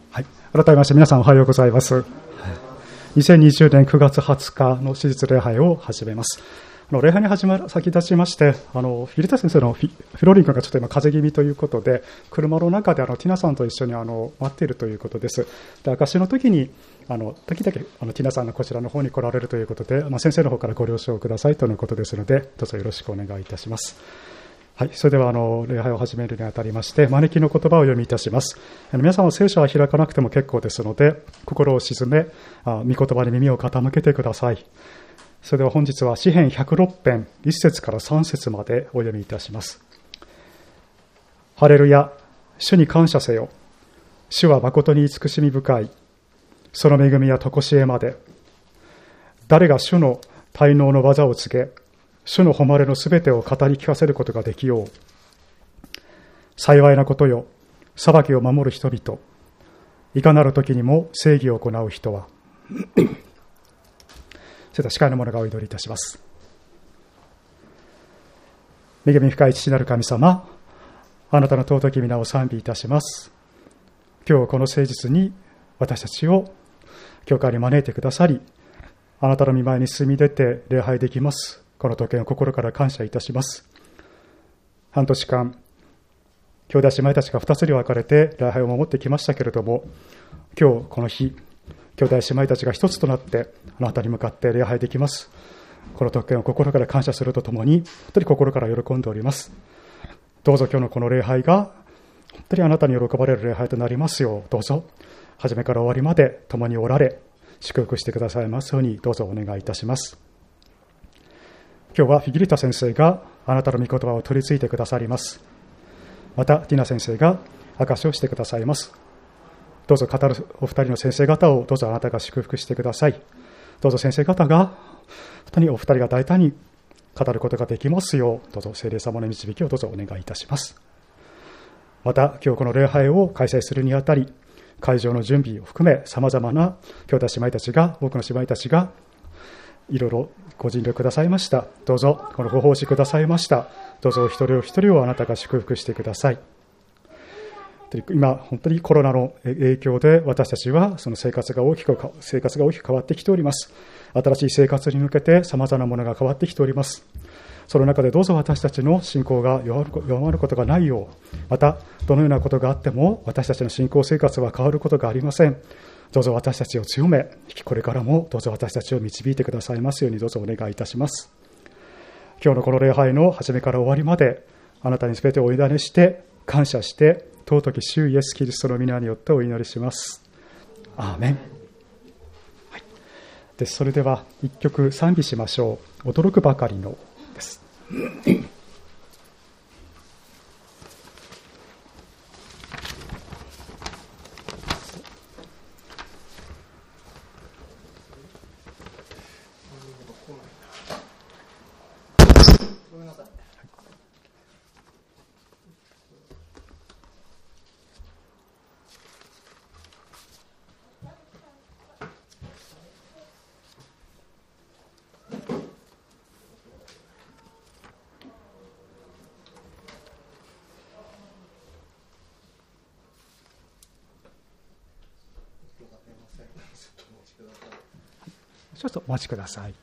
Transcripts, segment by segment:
はい、改めまして皆さんおはようございます。2020年9月20日の手術礼拝を始めます。礼拝に先立ちまして、フィルタ先生のフローリン君がちょっと今風邪気味ということで、車の中でティナさんと一緒に待っているということです。で、証の時に時々ティナさんがこちらの方に来られるということで、先生の方からご了承くださいとのことですので、どうぞよろしくお願いいたします。はい、それでは礼拝を始めるにあたりまして、招きの言葉を読みいたします。皆さんは聖書は開かなくても結構ですので、心を静め、御言葉に耳を傾けてください。それでは本日は詩編106編1節から3節までお読みいたします。ハレルヤ、主に感謝せよ。主は誠に慈しみ深い。その恵みは常しえまで。誰が主の大能の技を告げ、主の誉れのすべてを語り聞かせることができよう。幸いなことよ、裁きを守る人々。いかなる時にも正義を行う人は。それでは司会の者がお祈りいたします。恵み深い父なる神様、あなたの尊き皆を賛美いたします。今日この誠実に私たちを教会に招いてくださり、あなたの御前に進み出て礼拝できます。この特権を心から感謝いたします。半年間、兄弟姉妹たちが2つに分かれて礼拝を守ってきましたけれども、今日この日、兄弟姉妹たちが一つとなってあなたに向かって礼拝できます。この特権を心から感謝するとともに、本当に心から喜んでおります。どうぞ今日のこの礼拝が本当にあなたに喜ばれる礼拝となりますよう、どうぞ初めから終わりまで共におられ、祝福してくださいますようにどうぞお願いいたします。今日はフィギリタ先生があなたの御言葉を取り継いでくださります。またティナ先生が証しをしてくださいます。どうぞ語るお二人の先生方をどうぞあなたが祝福してください。どうぞ先生方が本当にお二人が大胆に語ることができますよう、どうぞ聖霊様の導きをどうぞお願いいたします。また今日この礼拝を開催するにあたり、会場の準備を含めさまざまな兄弟姉妹たちが、多くの姉妹たちがいろいろご尽力くださいました。どうぞこのご奉仕くださいました。どうぞお一人お一人をあなたが祝福してください。今本当にコロナの影響で私たちはその生活が大きく変わってきております。新しい生活に向けてさまざまなものが変わってきております。その中でどうぞ私たちの信仰が弱まることがないよう、またどのようなことがあっても私たちの信仰生活は変わることがありません。どうぞ私たちを強め、これからもどうぞ私たちを導いてくださいますようにどうぞお願いいたします。今日のこの礼拝の始めから終わりまであなたにすべてをお委ねして感謝して尊き主イエスキリストの皆によってお祈りします。アーメン。はい、でそれでは一曲賛美しましょう。驚くばかりのです。ちょっとお待ちください。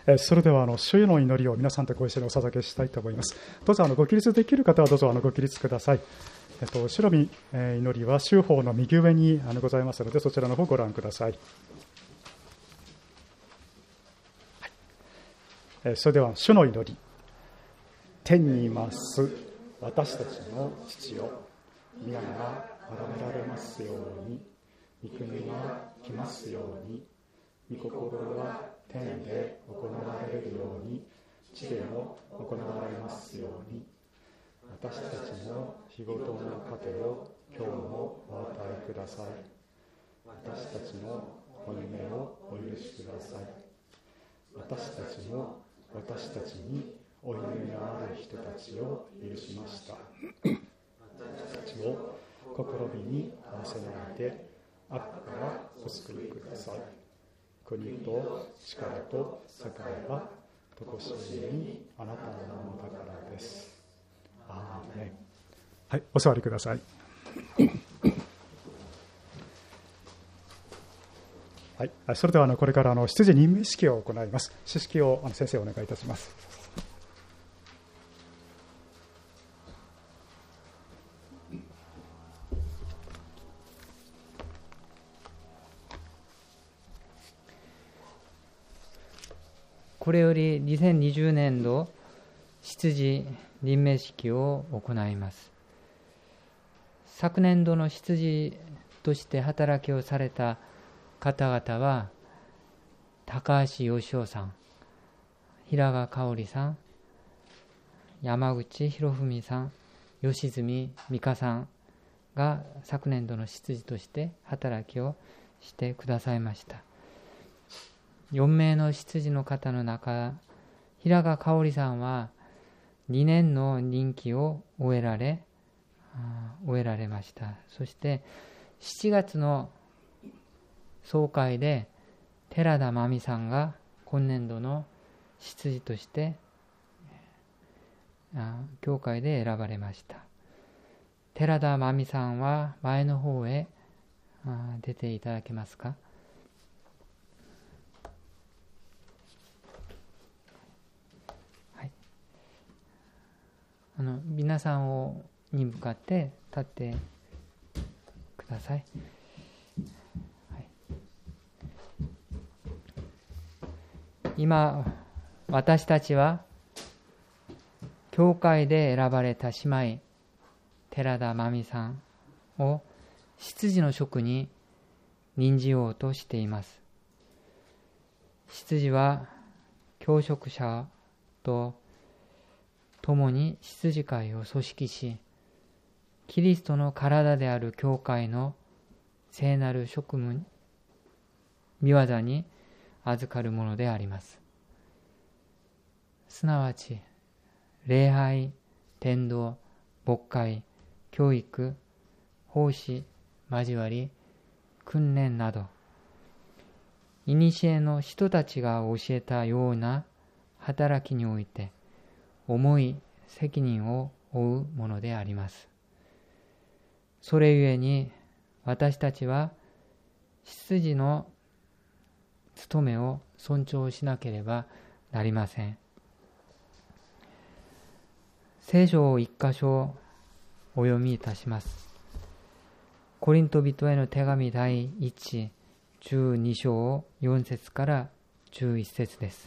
それでは主の祈りを皆さんとご一緒にお捧げしたいと思います。どうぞご起立できる方はどうぞご起立ください。主の祈りは修法の右上にございますので、そちらの方をご覧ください。それでは主の祈り。天にいます私たちの父よ、皆が崇められますように、御国が来ますように、御心は天で行われるように地でも行われますように。私たちの日ごとの糧を今日もお与えください。私たちの負い目をお許しください。私たちも私たちに負い目がある人たちを許しました。私たちを試みに合わせないで悪からお救いください。国と力と栄はとこしえにあなたのものだからです。アーメン。はい、お座りください。はい、それではこれから執事任命式を行います。司式を先生お願いいたします。 これより2020年度執事任命式を行います。昨年度の執事として働きをされた方々は、高橋義雄さん、平賀香織さん、山口博文さん、吉住美香さんが昨年度の執事として働きをしてくださいました。4名の執事の方の中、平賀香織さんは2年の任期を終えられました。そして7月の総会で寺田真美さんが今年度の執事として教会で選ばれました。寺田真美さんは前の方へ出ていただけますか。皆さんに向かって立ってください。はい、今、私たちは教会で選ばれた姉妹寺田真美さんを執事の職に任じようとしています。執事は教職者と共に執事会を組織し、キリストの体である教会の聖なる職務、御業に預かるものであります。すなわち、礼拝、伝道、牧会、教育、奉仕、交わり、訓練など、いにしえの人たちが教えたような働きにおいて、重い責任を負うものであります。それゆえに私たちは執事の務めを尊重しなければなりません。聖書を一箇所お読みいたします。コリント人への手紙第1、12章4節から11節です。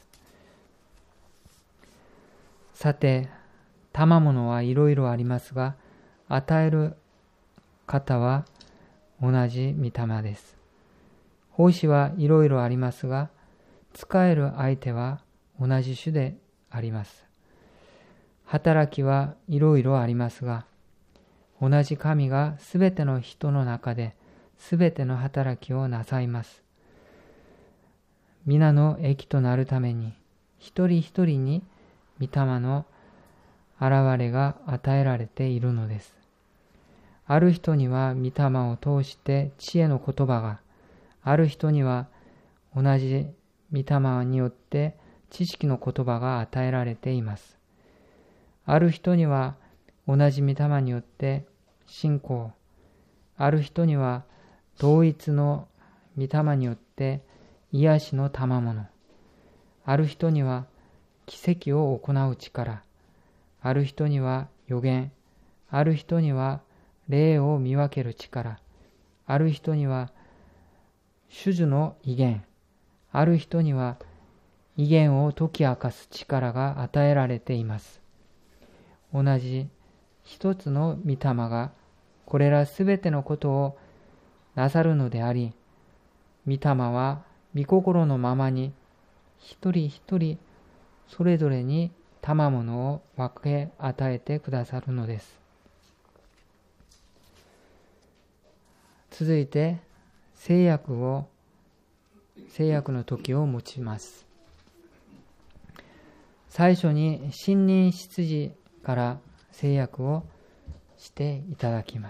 さて、賜物はいろいろありますが、与える方は同じ御霊です。奉仕はいろいろありますが、仕える相手は同じ種であります。働きはいろいろありますが、同じ神がすべての人の中ですべての働きをなさいます。皆の益となるために、一人一人に御霊の現れが与えられているのです。ある人には御霊を通して知恵の言葉が、ある人には同じ御霊によって知識の言葉が与えられています。ある人には同じ御霊によって信仰、ある人には同一の御霊によって癒しの賜物、 ある人には奇跡を行う力、ある人には預言、ある人には霊を見分ける力、ある人には種々の異言、ある人には異言を解き明かす力が与えられています。同じ一つの御霊がこれらすべてのことをなさるのであり、御霊は御心のままに一人一人それぞれに賜物を分け与えてくださるのです。続いて聖約の時を持ちます。最初に新任執事から聖約をしていただきます。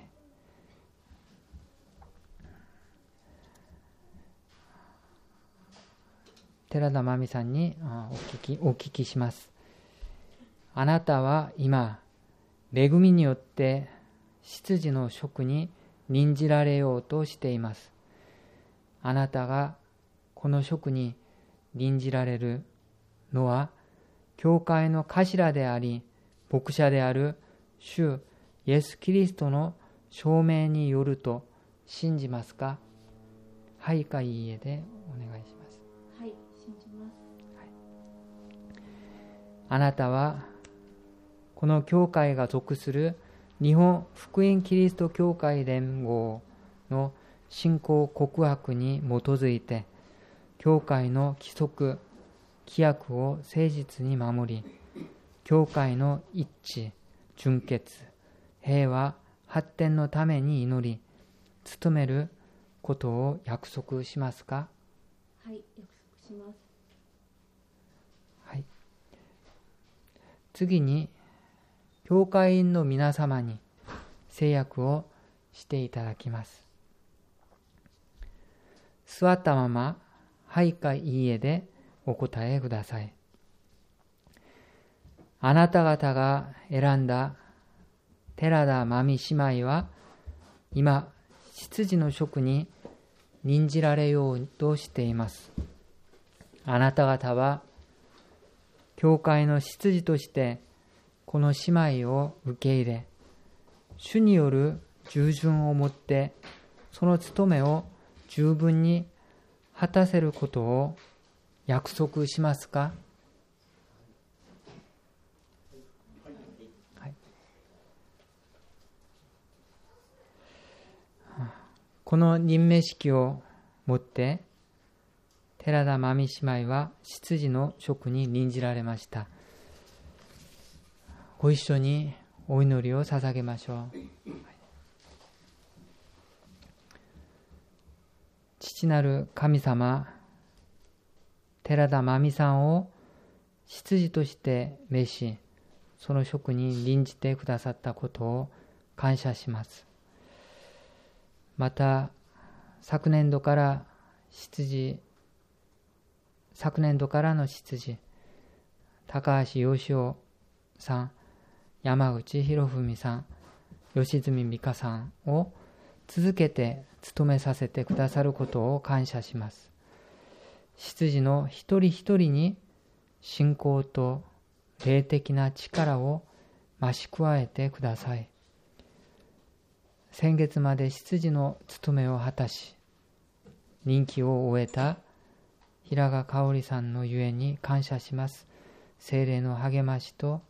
寺田真美さんにお聞きします。あなたは今、恵みによって執事の職に任じられようとしています。あなたがこの職に任じられるのは、教会の頭であり、牧者である主イエス・キリストの証明によると信じますか？はいかいいえでお願いします。 はい、信じます。 あなたはこの教会が属する日本福音キリスト教会連合の信仰告白に基づいて、教会の規則規約を誠実に守り、教会の一致純潔平和発展のために祈り努めることを約束しますか？ はい、約束します。 はい。次に教会員の皆様に聖約をしていただきます。座ったままはいかいいえでお答えください。あなた方が選んだ寺田真美姉妹は今執事の職に任じられようとしています。あなた方は教会の執事としてこの姉妹を受け入れ、主による従順をもってその務めを十分に果たせることを約束しますか？はい、この任命式をもって寺田真美姉妹は執事の職に任じられました。ご一緒にお祈りを捧げましょう。父なる神様、寺田真美さんを執事として召し、その職に任じてくださったことを感謝します。また、昨年度からの執事、高橋義雄さん、山口博文さん、吉住美香さんを続けて務めさせてくださることを感謝します。執事の一人一人に信仰と霊的な力を増し加えてください。先月まで執事の務めを果たし、任期を終えた平賀香織さんのゆえに感謝します。聖霊の励ましと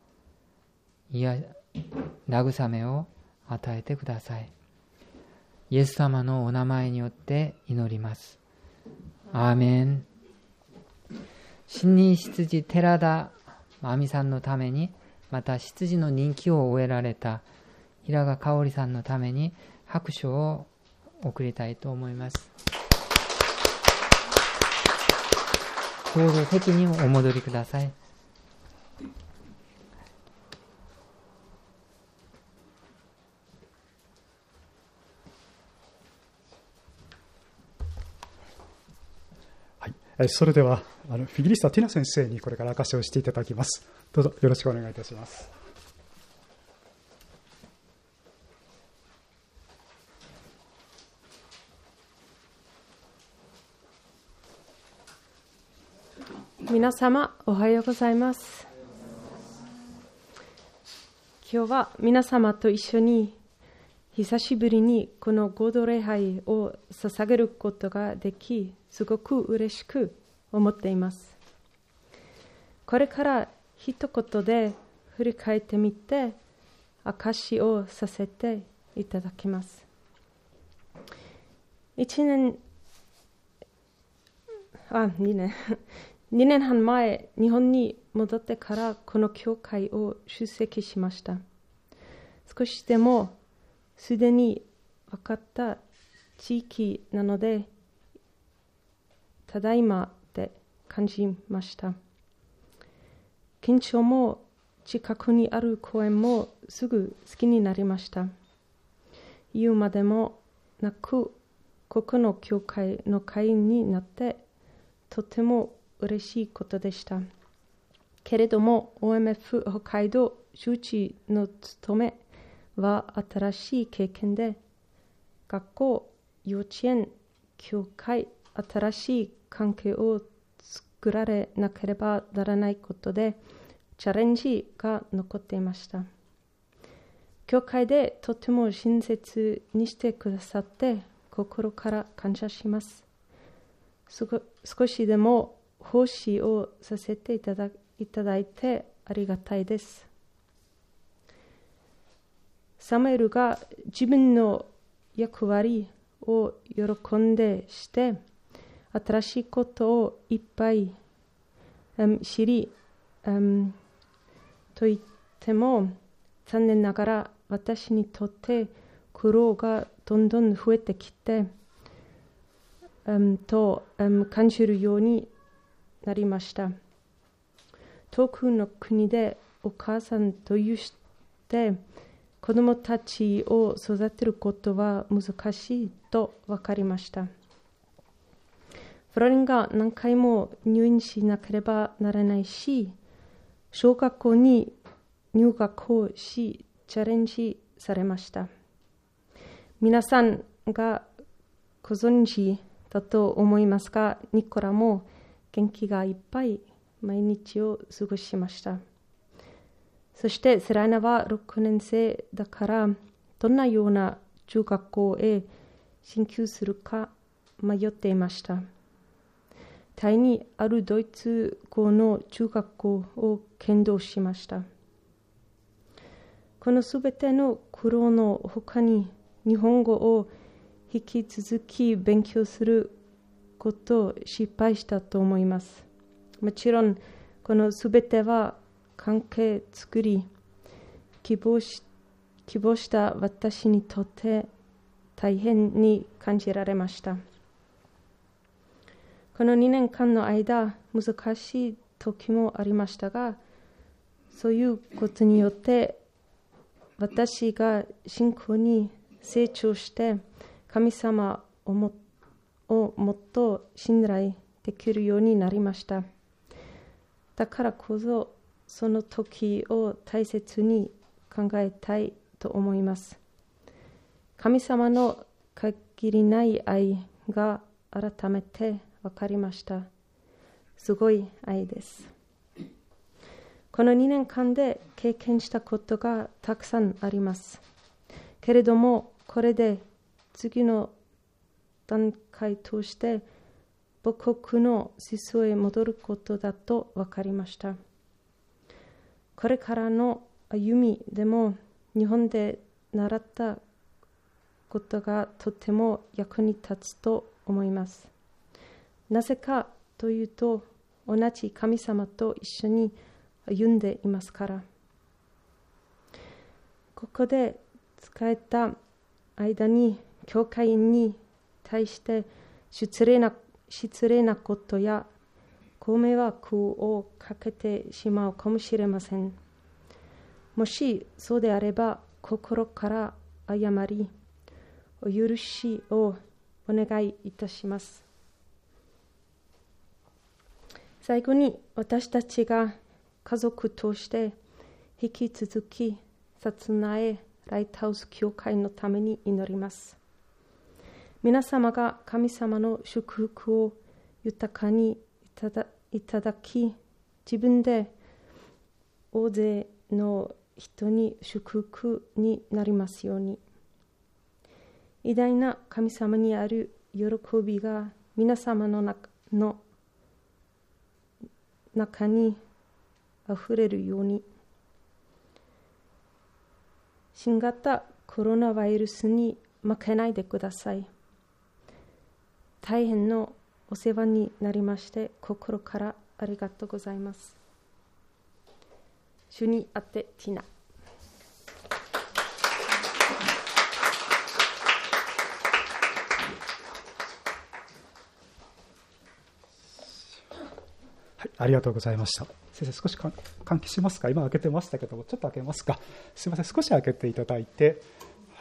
慰めを与えてください。イエス様のお名前によって祈ります。アーメン。新任執事寺田真美さんのために、また執事の任期を終えられた平賀香織さんのために拍手を送りたいと思います。どうぞ席にお戻りください。 それではフィギリスタ・ティナ先生にこれから証しをしていただきます。どうぞよろしくお願いいたします。 皆様おはようございます。今日は皆様と一緒に久しぶりにこの合同礼拝を捧げることができ、すごく嬉しく思っています。これから一言で振り返ってみて証しをさせていただきます。2年半前、日本に戻ってからこの教会を出席しました。少しでもすでに分かった地域なので、ただいまで感じました。緊張も近くにある公園もすぐ好きになりました。言うまでもなく、ここの教会の会員になってとても嬉しいことでした。けれども OMF 北海道周知の務めは新しい経験で、学校、幼稚園、教会、新しい関係を作られなければならないことでチャレンジが残っていました。教会でとても親切にしてくださって心から感謝します。少しでも奉仕をさせていただいてありがたいです。サムエルが自分の役割を喜んでして新しいことをいっぱい知り、と言っても残念ながら私にとって苦労がどんどん増えてきて感じるようになりました。遠くの国でお母さんとして子供たちを育てることは難しいと分かりました。フロリンが何回も入院しなければならないし、小学校に入学をしチャレンジされました。皆さんがご存知だと思いますが、ニコラも元気がいっぱい毎日を過ごしました。そしてセライナは6年生だからどんなような中学校へ進級するか迷っていました。タイにあるドイツ語の中学校を検討しました。このすべての苦労の他に日本語を引き続き勉強することを失敗したと思います。もちろんこのすべては関係作り希望した私にとって大変に感じられました。この2年間の間難しい時もありましたが、そういうことによって私が信仰に成長して神様をもっと信頼できるようになりました。だからこそその時を大切に考えたいと思います。神様の限りない愛が改めて分かりました。すごい愛です。この2年間で経験したことがたくさんあります。けれどもこれで次の段階として母国の思想へ戻ることだと分かりました。これからの歩みでも日本で習ったことがとても役に立つと思います。なぜかというと、同じ神様と一緒に歩んでいますから。ここで使えた間に教会員に対して失礼なことやご迷惑をかけてしまうかもしれません。もしそうであれば心から謝りお許しをお願いいたします。最後に私たちが家族として引き続き薩内ライトハウス教会のために祈ります。皆様が神様の祝福を豊かにいただき、自分で大勢の人に祝福になりますように。偉大な神様にある喜びが皆様の中にあふれるように。新型コロナウイルスに負けないでください。大変のお世話になりまして心からありがとうございます。主にあってティナ。 はい、ありがとうございました。先生、少し換気しますか？今開けてましたけども、ちょっと開けますか？すいません、少し開けていただいて、はい、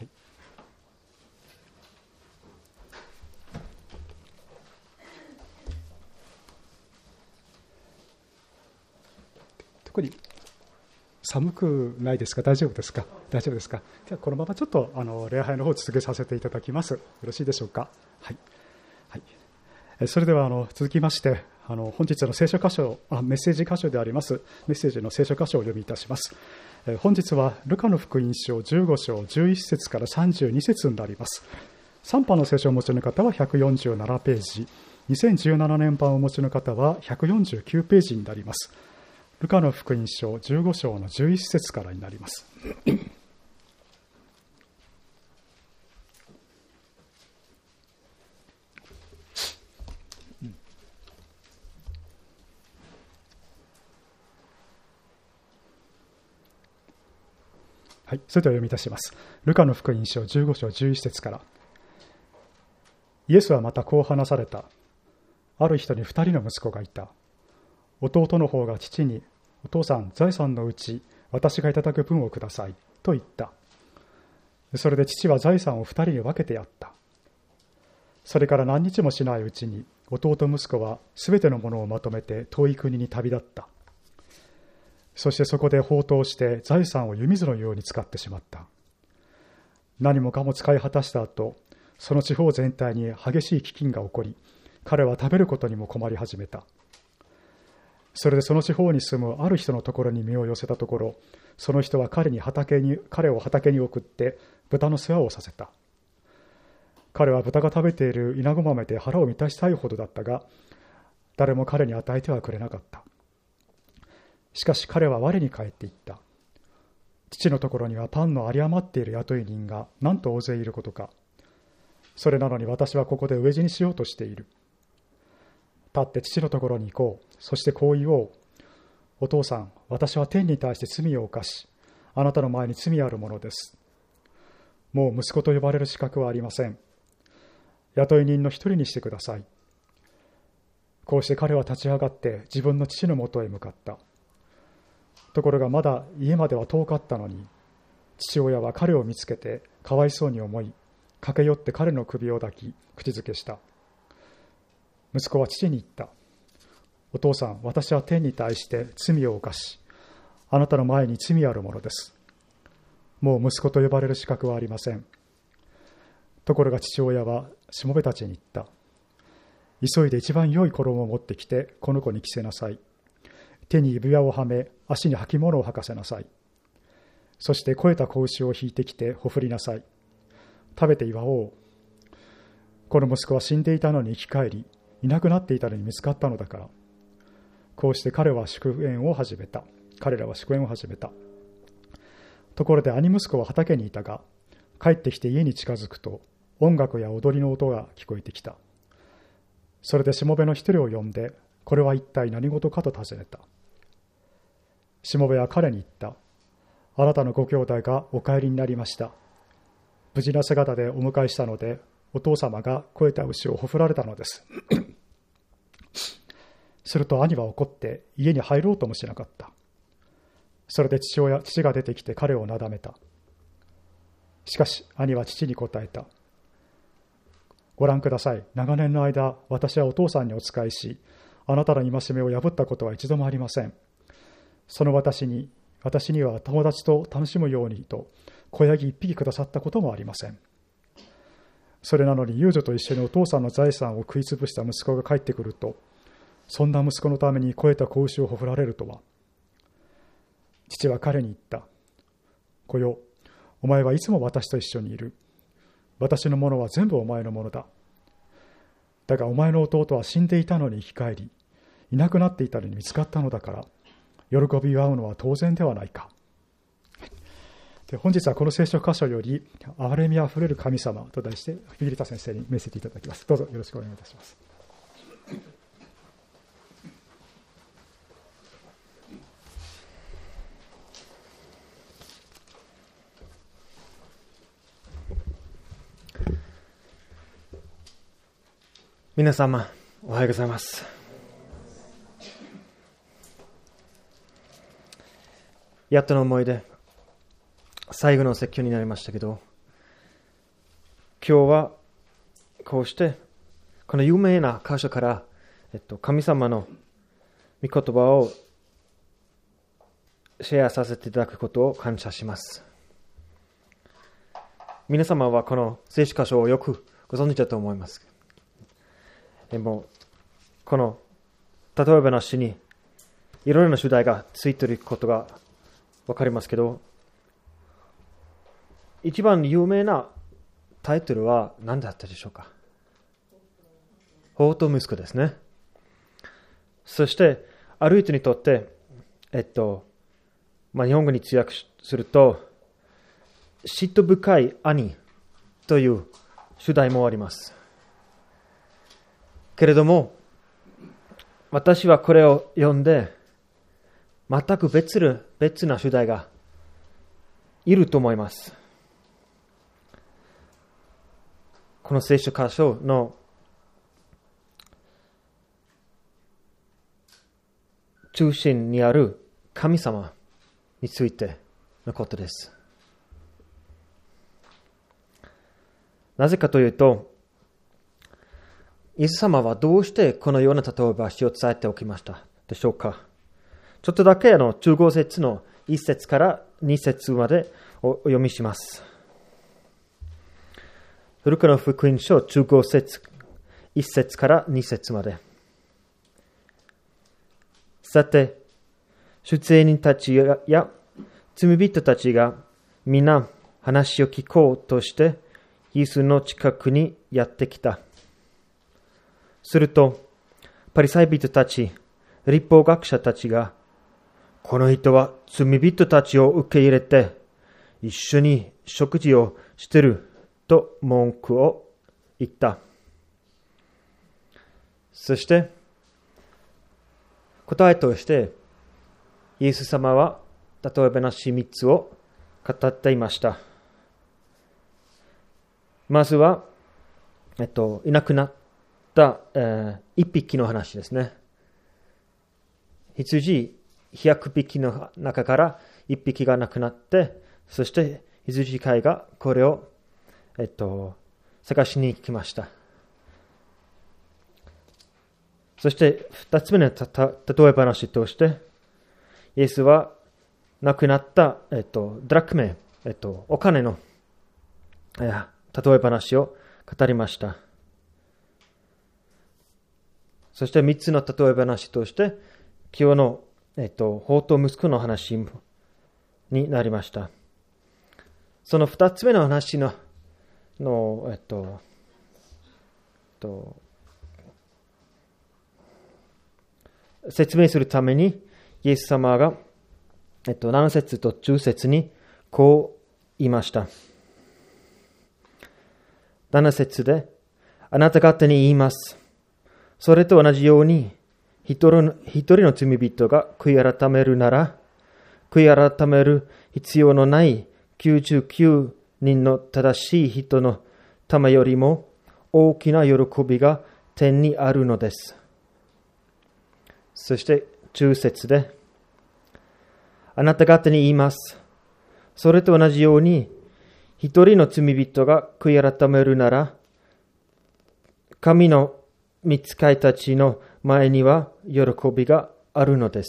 特に寒くないですか？大丈夫ですか？大丈夫ですか？ではこのままちょっと礼拝の方を続けさせていただきます。よろしいでしょうか？はい、はい、それでは続きまして本日の聖書箇所メッセージ箇所でありますメッセージの聖書箇所をお読みいたします。本日はルカの福音書15章11節から32節になります。3版の聖書をお持ちの方は147ページ、2017年版をお持ちの方は149ページになります。ルカの福音書15章の11節からになります。はい、それでは読みいたします。ルカの福音書15章11節から。イエスはまたこう話された。ある人に2人の息子がいた。弟の方が父に、お父さん、財産のうち私がいただく分をくださいと言った。それで父は財産を2人に分けてやった。それから何日もしないうちに弟息子はすべてのものをまとめて遠い国に旅立った。そしてそこで放蕩して財産を湯水のように使ってしまった。何もかも使い果たした後、その地方全体に激しい飢饉が起こり、彼は食べることにも困り始めた。それでその地方に住むある人のところに身を寄せたところ、その人は彼を畑に送って豚の世話をさせた。彼は豚が食べているイナゴ豆で腹を満たしたいほどだったが、誰も彼に与えてはくれなかった。しかし彼は我に返っていった。父のところにはパンの有り余っている雇い人がなんと大勢いることか。それなのに私はここで飢え死にしようとしている。立って父のところに行こう。そしてこう言おう。お父さん、私は天に対して罪を犯し、あなたの前に罪あるものです。もう息子と呼ばれる資格はありません。雇い人の一人にしてください。こうして彼は立ち上がって自分の父のもとへ向かった。ところがまだ家までは遠かったのに、父親は彼を見つけてかわいそうに思い、駆け寄って彼の首を抱き、口づけした。息子は父に言った。お父さん、私は天に対して罪を犯し、あなたの前に罪あるものです。もう息子と呼ばれる資格はありません。ところが父親はしもべたちに言った。急いで一番良い衣を持ってきて、この子に着せなさい。手に指輪をはめ、足に履物を履かせなさい。そして肥えた子牛を引いてきてほふりなさい。食べて祝おう。この息子は死んでいたのに生き返り、いなくなっていたのに見つかったのだから。こうして彼らは祝宴を始めた。ところで兄息子は畑にいたが、帰ってきて家に近づくと、音楽や踊りの音が聞こえてきた。それでしもべの一人を呼んで、これは一体何事かと尋ねた。しもべは彼に言った。あなたのご兄弟がお帰りになりました。無事な姿でお迎えしたので、お父様が肥えた牛をほふられたのです。すると兄は怒って家に入ろうともしなかった。それで父が出てきて彼をなだめた。しかし兄は父に答えた。ご覧ください。長年の間、私はお父さんにお仕えし、あなたの戒めを破ったことは一度もありません。その私には友達と楽しむようにと子ヤギ一匹くださったこともありません。それなのに遊女と一緒にお父さんの財産を食い潰した息子が帰ってくると、 そんな息子のために肥えた子牛をほふられるとは。父は彼に言った。子よ、お前はいつも私と一緒にいる。私のものは全部お前のものだ。だがお前の弟は死んでいたのに生き返り、いなくなっていたのに見つかったのだから、喜び祝うのは当然ではないか。で、本日はこの聖書箇所より、憐れみあふれる神様と題して、フィリタ先生にメッセージいただきます。どうぞよろしくお願いいたします。 皆様、おはようございます。やっとの思い出、最後の説教になりましたけど、今日はこうしてこの有名な箇所から、神様の御言葉をシェアさせていただくことを感謝します。皆様はこの聖書箇所をよくご存知だと思います。でもこの例え話にいろいろな主題がついていることがわかりますけど、一番有名なタイトルは何だったでしょうか。法と息子ですね。そしてある人にとって、日本語に通訳すると嫉妬深い兄という主題もあります。けれども私はこれを読んで全く別な主題がいると思います。この聖書箇所の中心にある神様についてのことです。なぜかというと、イエス様はどうしてこのような例え話を伝えておきましたでしょうか。ちょっとだけ15節の1節から2節までお読みします。ルカの福音書15節1節から2節まで。さて、出演人たちや罪人たちが皆話を聞こうとしてイエスの近くにやってきた。すると、パリサイ人たち、律法学者たちが、この人は罪人たちを受け入れて、一緒に食事をしていると文句を言った。そして、答えとして、イエス様は例え話3つを語っていました。まずは、いなくなった一匹の話ですね。羊100匹の中から1匹が亡くなって、そして羊飼いがこれを、探しに来ました。そして2つ目の例え話として、イエスは亡くなった、ドラクメ、お金の、例え話を語りました。そして3つの例え話として、今日の、法と息子の話になりました。その2つ目の話の、説明するために、イエス様が、7節と10節にこう言いました。7節で、あなた方に言います。それと同じように、一人の罪人が悔い改めるなら、悔い改める必要のない99人の正しい人のためよりも大きな喜びが天にあるのです。そして10節で、あなた方に言います。それと同じように、一人の罪人が悔い改めるなら、神の御使いたちの前には喜びがあるのです。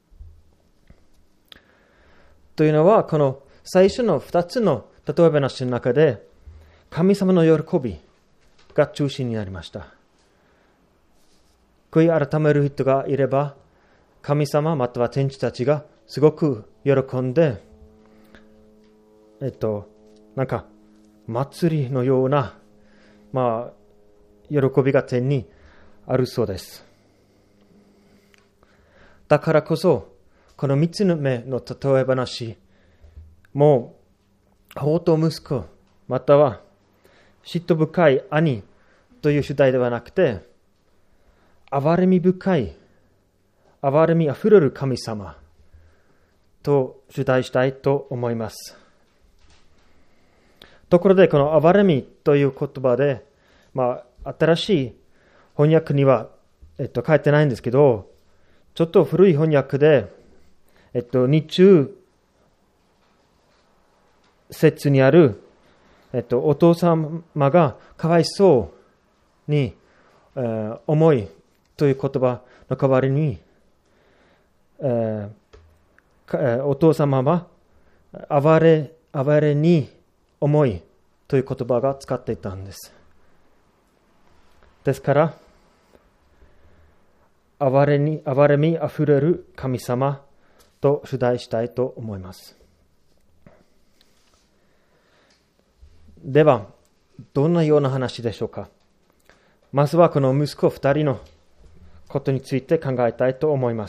というのは、この最初の2つの例え話の中で、神様の喜びが中心になりました。 悔い改める人がいれば、神様または天使たちがすごく喜んで、なんか祭りのような、喜びが天にあるそうです。だからこそ、この3つ目の例え話、もう、法と息子、または嫉妬深い兄という主題ではなくて、憐れみ深い、憐れみあふれる神様と主題したいと思います。ところで、この憐れみという言葉で、新しい翻訳には、書いてないんですけど、ちょっと古い翻訳で、日中節にある、お父様がかわいそうに、思いという言葉の代わりに、お父様は哀れに思いという言葉が使っていたんです。ですから、憐れみあふれる神様と主題したいと思います。では、どんなような話でしょうか。まずはこの息子2人のことについて考えたいと思います。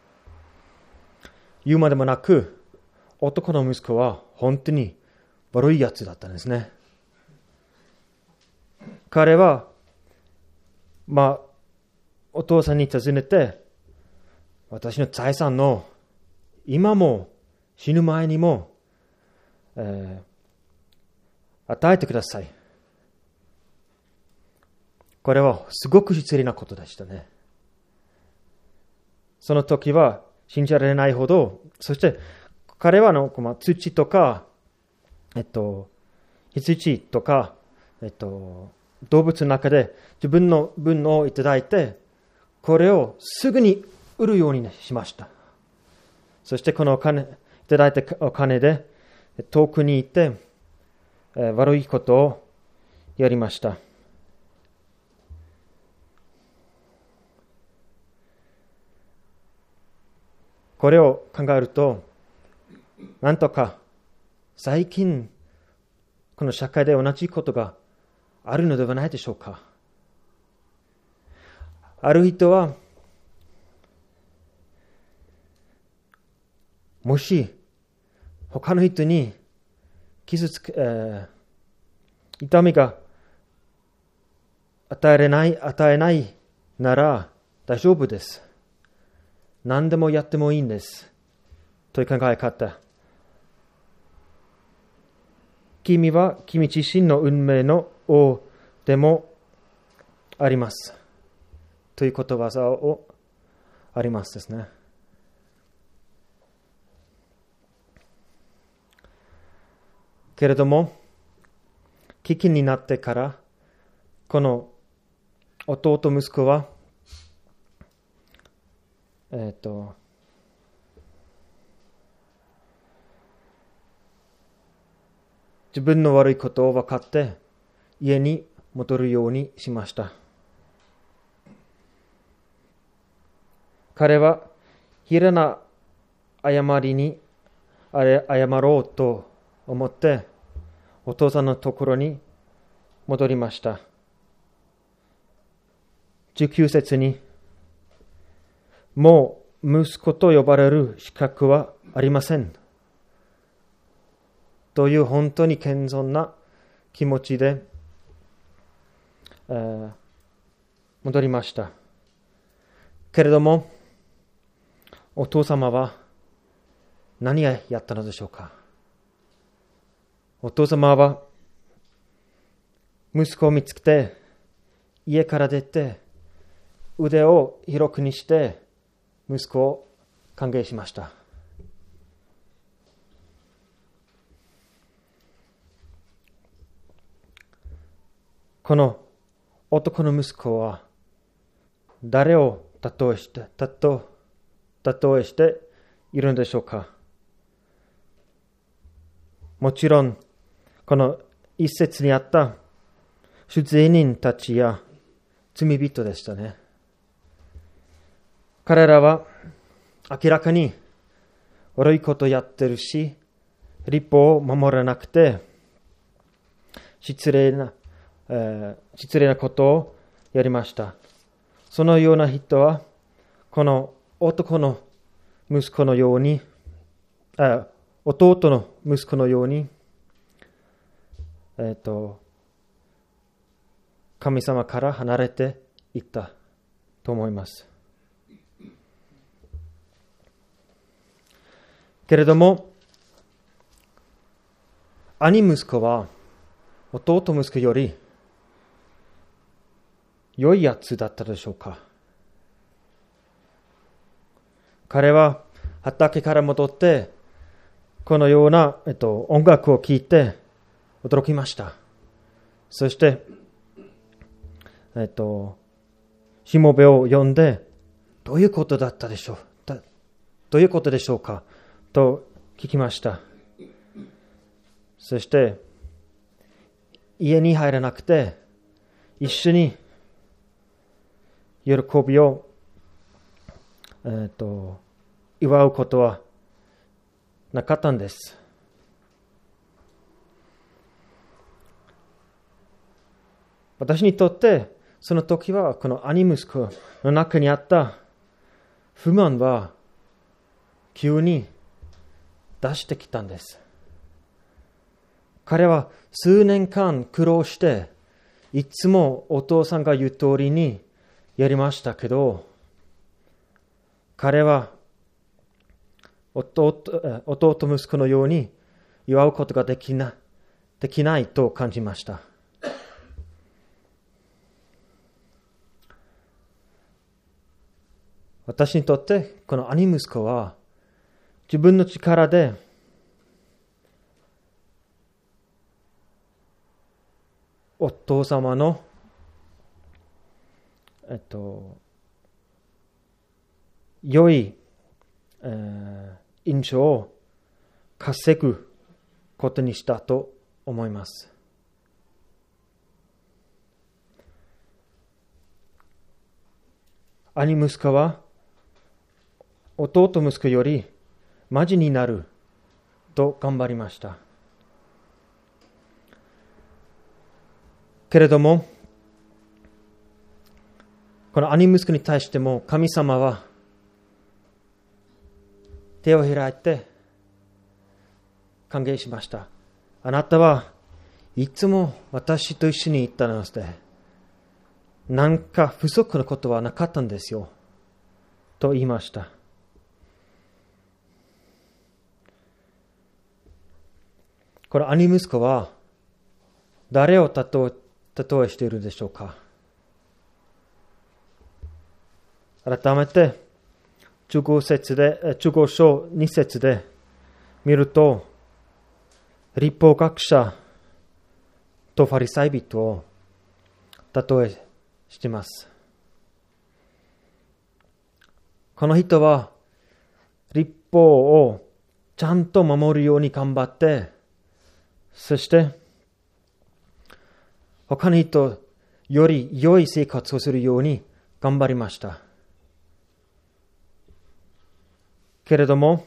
言うまでもなく、男の息子は本当に悪いやつだったんですね。彼は、お父さんに尋ねて、私の財産の今も死ぬ前にも、与えてください。これはすごく失礼なことでしたね。その時は信じられないほど、そして彼は土とか、羊とか、動物の中で自分の分をいただいて、これをすぐに売るようにしました。そしてこのいただいたお金で遠くに行って、悪いことをやりました。これを考えると、なんとか最近この社会で同じことがあるのではないでしょうか。ある人は、もし他の人に痛みが与えないなら大丈夫です。何でもやってもいいんです。という考え方。君は君自身の運命の王でもあります。ということわざをありますですね。けれども、危機になってから、この弟息子は、自分の悪いことを分かって家に戻るようにしました。彼は平な誤りに謝ろうと思ってお父さんのところに戻りました。19節に、もう息子と呼ばれる資格はありません。という本当に謙遜な気持ちで、戻りました。けれども、お父様は何をやったのでしょうか。お父様は息子を見つけて、家から出て、腕を広くにして、息子を歓迎しました。この男の息子は誰を例えしているのでしょうか。もちろん、この一節にあった主税人たちや罪人でしたね。 彼らは明らかに悪いことをやってるし、律法を守らなくて、失礼なことをやりました。そのような人は、この男の息子のように、弟の息子のように、神様から離れていったと思います。けれども、兄息子は弟息子より良いやつだったでしょうか。彼は畑から戻って、このような、音楽を聴いて驚きました。そして、しもべを呼んで、どういうことだったでしょうどういうことでしょうかと聞きました。そして、家に入らなくて、一緒に喜びを、祝うことはなかったんです。私にとって、その時はこの兄息子の中にあった不満は急に出してきたんです。彼は数年間苦労して、いつもお父さんが言う通りにやりましたけど、彼は弟息子のように祝うことができないと感じました。私にとってこの兄息子は自分の力でお父様の良い、印象を稼ぐことにしたと思います。兄息子は弟息子よりマジになると頑張りました。けれども、この兄息子に対しても神様は手を開いて歓迎しました。あなたはいつも私と一緒にいたので、何か不足のことはなかったんですよ、と言いました。この兄息子は誰を例えしているでしょうか。改めて中古書2節で見ると、律法学者とファリサイ人を例えしています。この人は律法をちゃんと守るように頑張って、そして他の人より良い生活をするように頑張りました。けれども、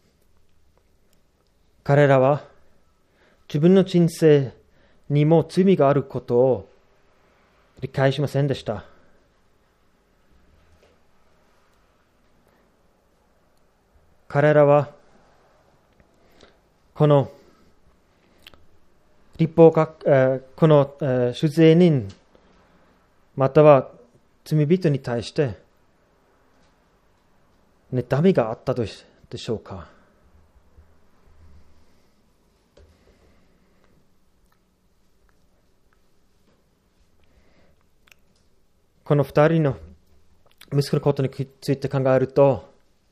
彼らは自分の人生にも罪があることを理解しませんでした。彼らはこのこの主税人または罪人に対して妬みがあったでしょうか。この二人の息子のことについて考えると、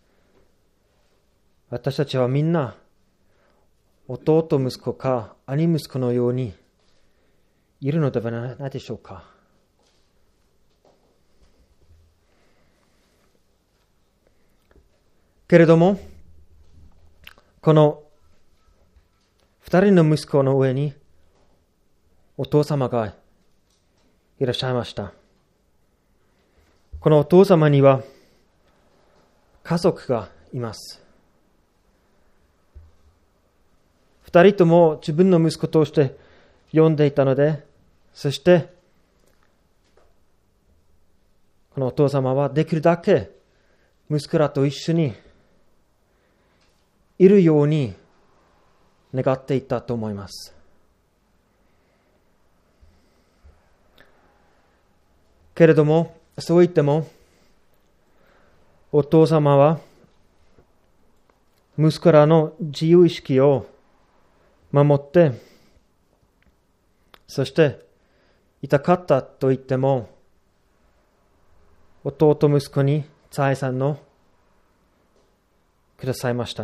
私たちはみんな弟息子か兄息子のようにいるのではないでしょうか。けれども、この二人の息子の上にお父様がいらっしゃいました。このお父様には家族がいます。2人とも自分の息子として呼んでいたので、そしてこのお父様はできるだけ息子らと一緒にいるように願っていたと思います。けれども、そう言っても、お父様は息子らの自由意識を守って、そして痛かったと言っても、弟息子に財産をくださいました。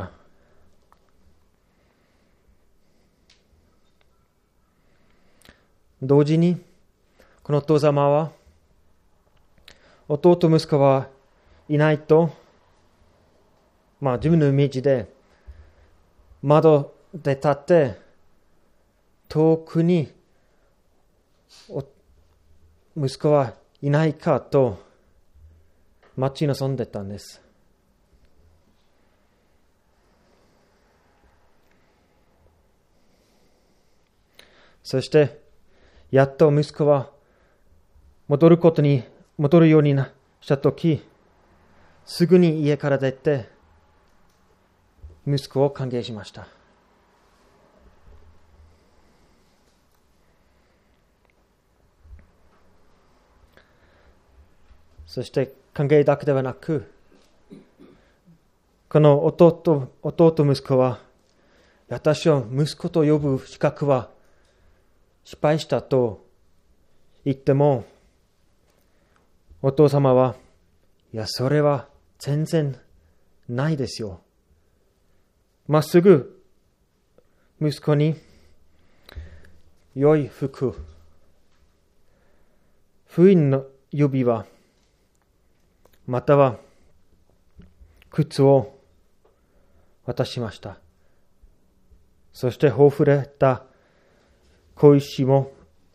同時に、このお父様は、弟息子はいないと、自分のイメージで窓で立って遠くに息子はいないかと待ち望んでたんです。そしてやっと息子は戻るようにしたとき、すぐに家から出て息子を歓迎しました。そして歓迎だけではなく、この弟息子は、私を息子と呼ぶ資格は失敗したと言っても、お父様は、いや、それは全然ないですよ。まっすぐ息子に良い服、不意の指輪、または靴を渡しました。そしてほふれた小石も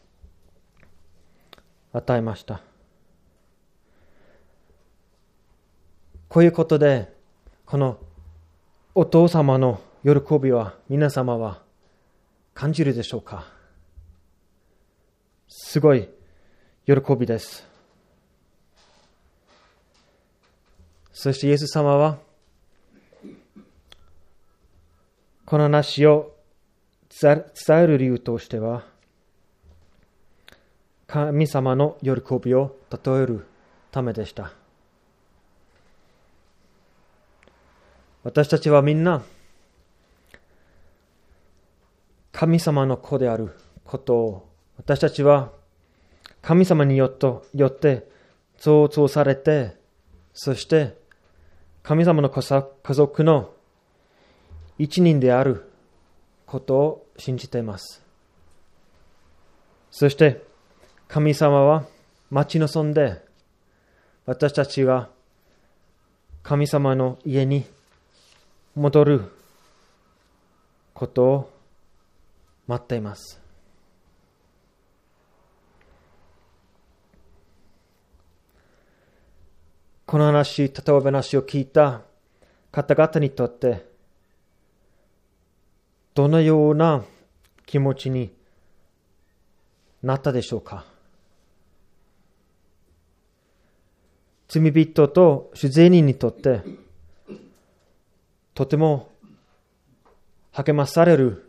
与えました。こういうことで、このお父様の喜びは皆様は感じるでしょうか？すごい喜びです。そしてイエス様はこの話を伝える理由としては、神様の喜びを例えるためでした。私たちはみんな神様の子であることを、私たちは神様によって創造されて、そして神様の家族の一人であることを信じています。そして神様は待ち望んで、私たちが神様の家に戻ることを待っています。この例え話を聞いた方々にとって、どのような気持ちになったでしょうか？罪人と主税人にとって、とても励まされる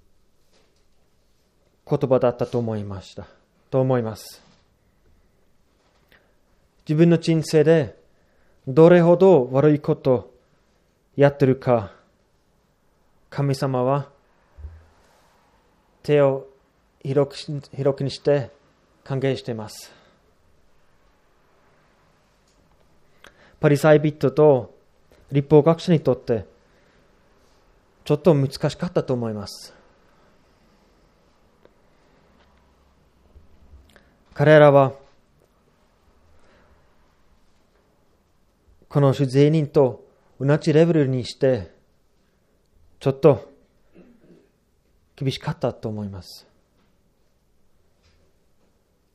言葉だったと思います。自分の人生でどれほど悪いことをやってるか、神様は手を広くにして歓迎しています。パリサイ人と律法学者にとってちょっと難しかったと思います。彼らはこの主税人と同じレベルにしてちょっと厳しかったと思います。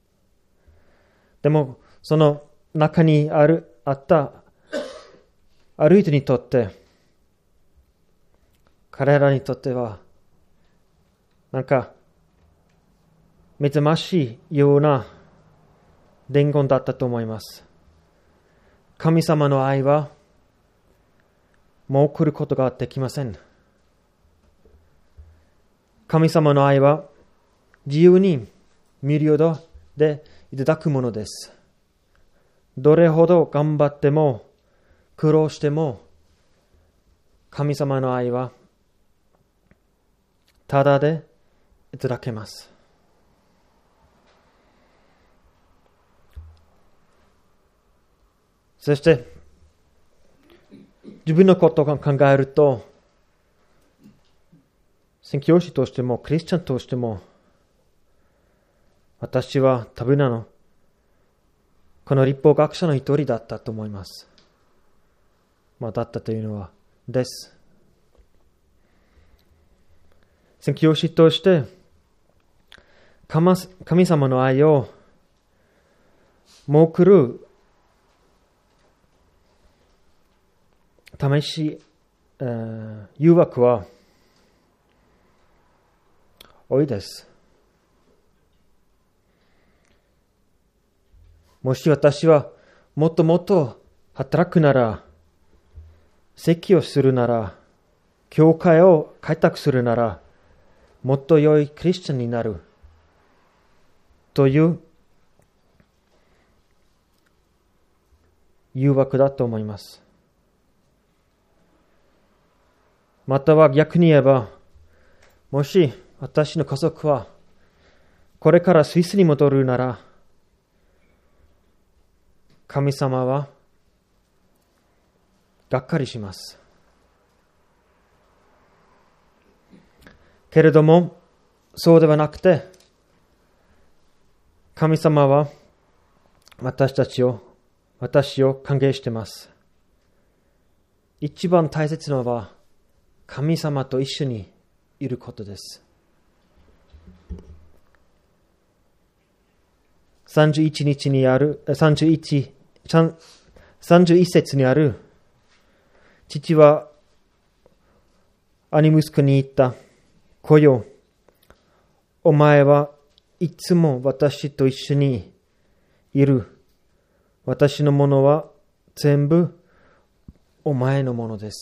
でもその中にあったある人にとって、彼らにとっては、なんか、目覚ましいような伝言だったと思います。神様の愛は、もう来ることができません。神様の愛は、自由に無料でいただくものです。どれほど頑張っても、苦労しても、神様の愛は、ただでいただけます。そして、自分のことを考えると、宣教師としても、クリスチャンとしても、私は多分この立法学者の一人だったと思います。だったというのは、です。宣教師として、神様の愛を、もう来る、誘惑は、多いです。もし私はもっともっと働くなら、説教するなら、教会を開拓するなら、もっと良いクリスチャンになるという誘惑だと思います。または逆に言えば、もし私の家族はこれからスイスに戻るなら、神様はがっかりします。けれども、そうではなくて、神様は私を歓迎しています。一番大切なのは、神様と一緒にいることです。31節にある、父は兄息子に言った。来よ、お前はいつも私と一緒にいる。私のものは全部お前のものです。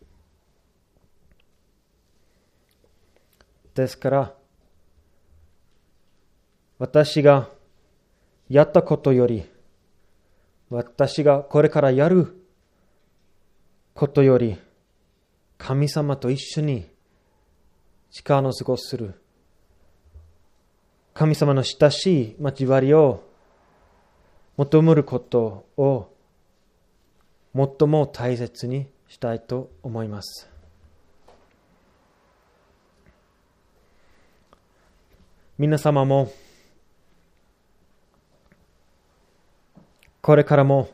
ですから、私がやったことより、私がこれからやることより、神様と一緒に時間を過ごする。神様の親しい交わりを求めることを最も大切にしたいと思います。皆様もこれからも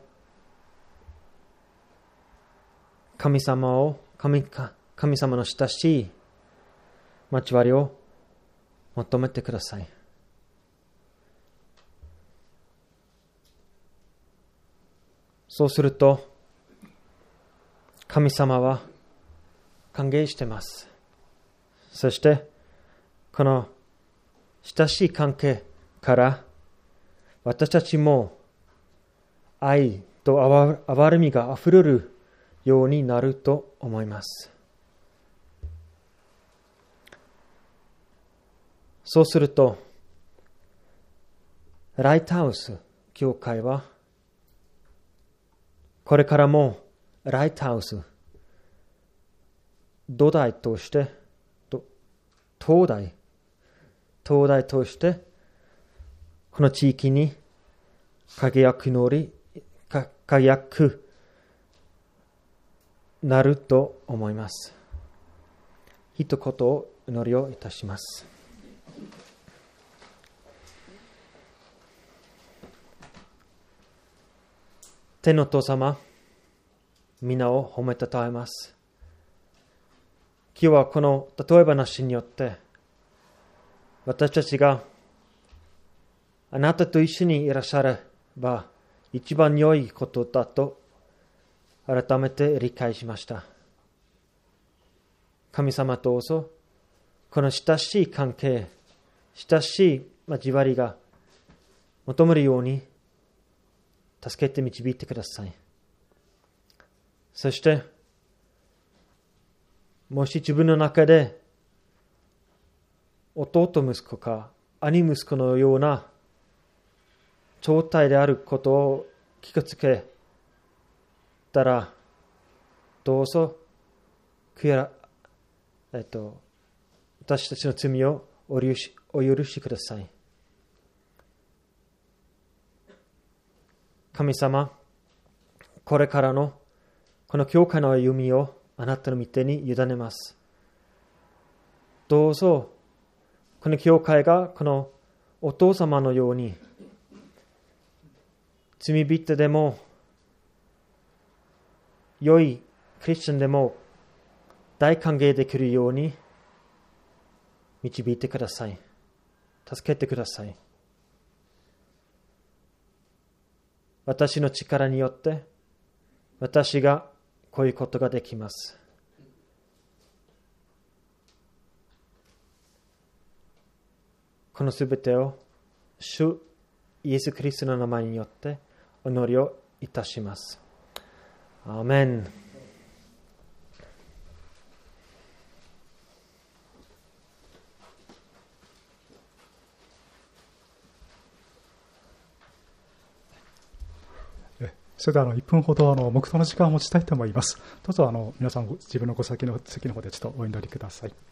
神様の親しい交わりを求めてください。そうすると神様は歓迎しています。そしてこの親しい関係から私たちも愛と憐れみがあふれるようになると思います。そうするとライトハウス教会はこれからもライトハウス土台として灯台としてこの地域に輝くなると思います。一言お祈りをいたします。天のお父様、皆を褒めたたえます。今日はこの例え話によって私たちがあなたと一緒にいらっしゃれば一番良いことだと改めて理解しました。神様どうぞ、この親しい関係、親しい交わりが求めるように助けて導いてください。そして、もし自分の中で弟息子か兄息子のような状態であることを気がつけたら、どうぞ私たちの罪をお許しください。神様、これからのこの教会の歩みをあなたの御手に委ねます。どうぞ、この教会がこのお父様のように、罪人でも、良いクリスチャンでも大歓迎できるように導いてください。助けてください。私の力によって私がこういうことができます。このすべてを主イエス・キリストの名前によってお祈りをいたします。アーメン。 それでは1分ほど黙祷の時間を持ちたいと思います。どうぞ皆さん自分のご席の方でちょっとお祈りください。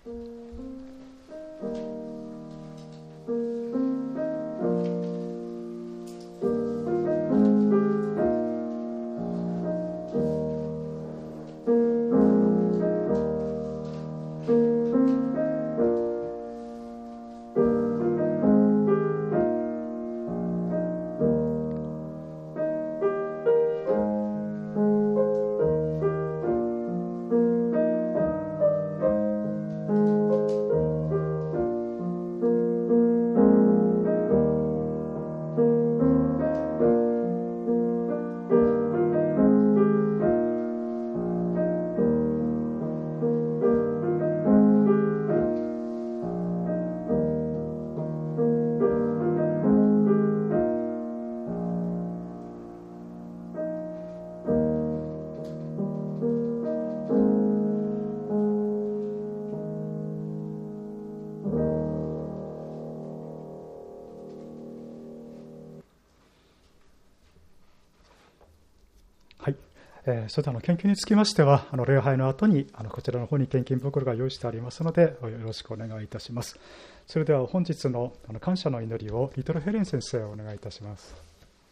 それで献金につきましては礼拝の後にこちらの方に献金袋が用意してありますのでよろしくお願いいたします。それでは本日の感謝の祈りをリトルヘレン先生お願いいたします。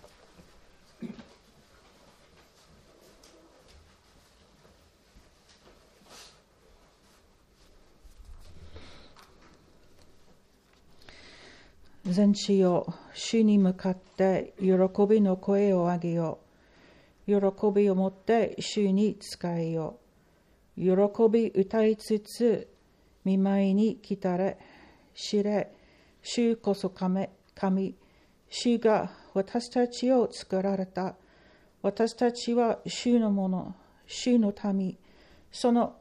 全地よ、主に向かって喜びの声を上げよう。喜びを持って主に仕えよう。喜び歌いつつ、見舞いに来たれ。知れ、主こそ神。主が私たちを作られた。私たちは主のもの、主の民。その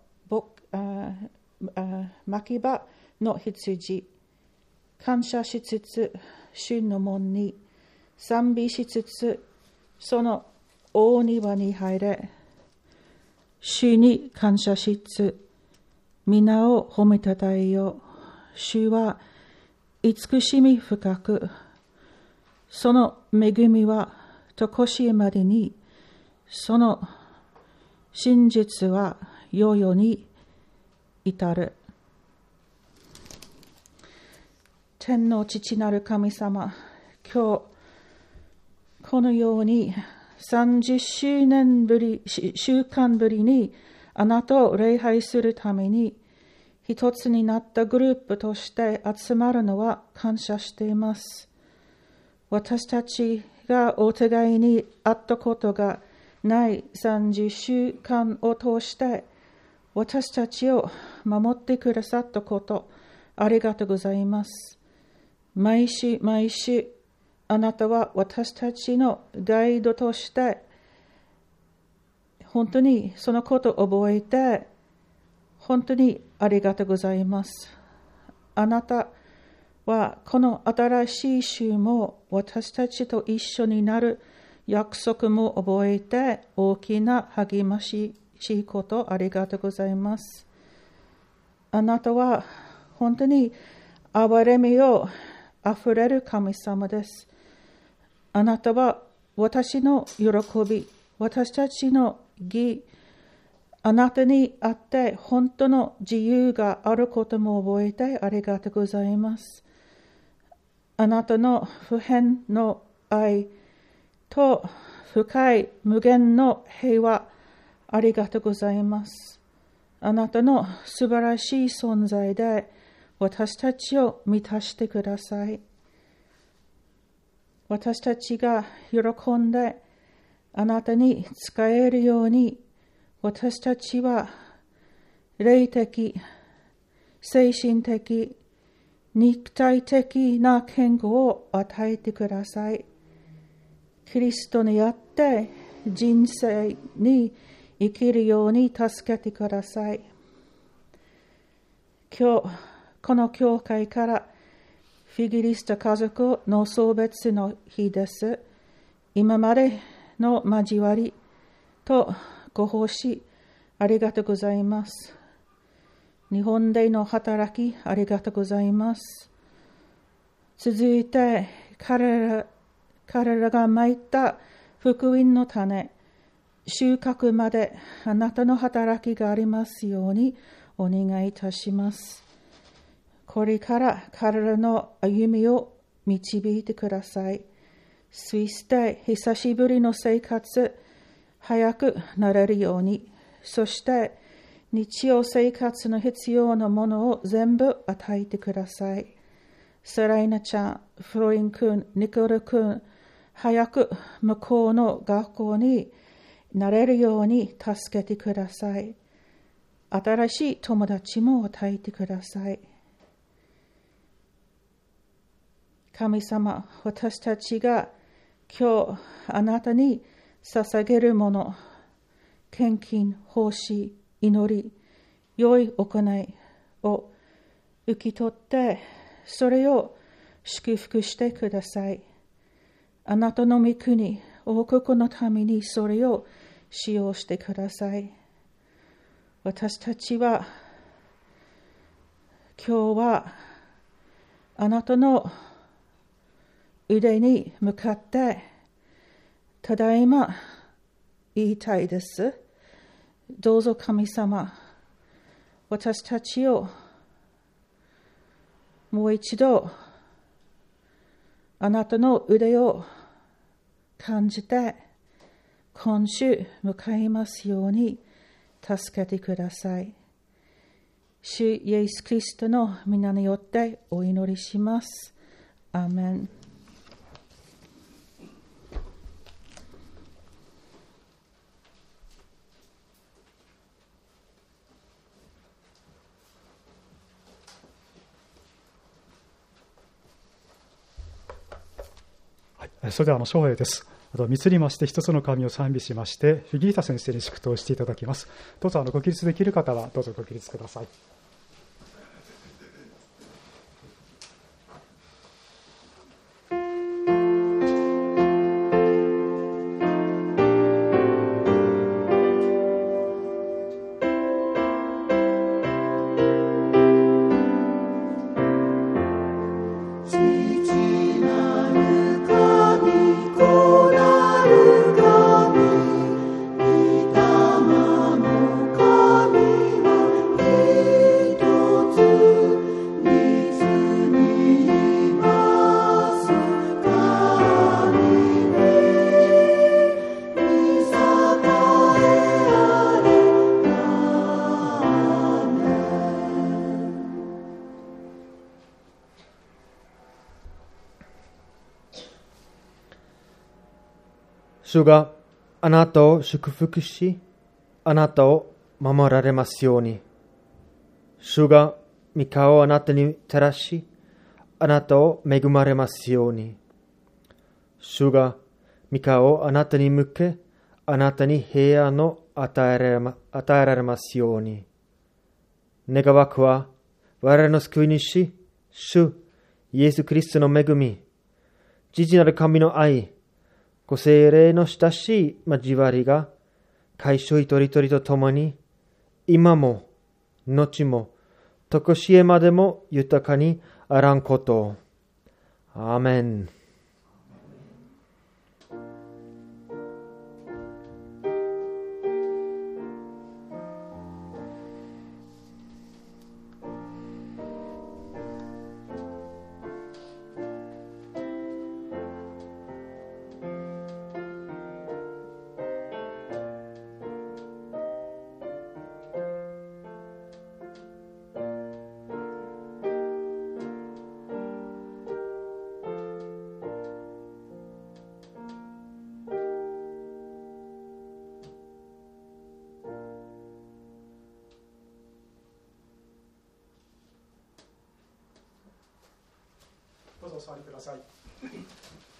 牧場の羊。感謝しつつ、主の門に賛美しつつ、その大庭に入れ、主に感謝しつつ、皆を褒めたたえよう。主は慈しみ深く、その恵みはとこしえまでに、その真実は世々に至る。天の父なる神様、今日このように30週間ぶりにあなたを礼拝するために一つになったグループとして集まるのは感謝しています。私たちがお互いに会ったことがない30週間を通して私たちを守ってくださったことありがとうございます。毎週あなたは私たちのガイドとして本当にそのことを覚えて、本当にありがとうございます。あなたはこの新しい週も私たちと一緒になる約束も覚えて、大きな励ましいことありがとうございます。あなたは本当に憐れみをあふれる神様です。あなたは私の喜び、私たちの義、あなたにあって本当の自由があることも覚えてありがとうございます。あなたの不変の愛と深い無限の平和、ありがとうございます。あなたの素晴らしい存在で私たちを満たしてください。私たちが喜んであなたに仕えるように、私たちは霊的、精神的、肉体的な健康を与えてください。キリストにあって人生に生きるように助けてください。今日、この教会からフィギリスト家族の送別の日です。今までの交わりとご奉仕ありがとうございます。日本での働きありがとうございます。続いて彼らがまいた福音の種、収穫まであなたの働きがありますようにお願いいたします。これから彼らの歩みを導いてください。スイスで久しぶりの生活、早くなれるように、そして日曜生活の必要なものを全部与えてください。セライナちゃん、フロイン君、ニコル君、早く向こうの学校になれるように助けてください。新しい友達も与えてください。神様、私たちが今日あなたに捧げるもの、献金、奉仕、祈り、良い行いを受け取って、それを祝福してください。あなたの御国、王国のためにそれを使用してください。私たちは今日はあなたの腕に向かってただいま言いたいです。どうぞ神様、私たちをもう一度あなたの腕を感じて今週迎えますように助けてください。主イエス・キリストの皆によってお祈りします。アーメン。 それでは翔平です。密りまして一つの神を賛美しまして、フィギータ先生に祝祷していただきます。どうぞご起立できる方はどうぞご起立ください。 主があなたを祝福し、あなたを守られますように。主が御顔をあなたに照らし、あなたを恵まれますように。主が御顔をあなたに向け、あなたに平安の与えられますように。願わくは、我々の救い主、主、イエス・キリストの恵み、父なる神の愛、ご聖霊の親しい交わりが、会衆一人一人と共に、今も、後も、とこしえまでも豊かにあらんことを。アーメン。 どうぞお座りください。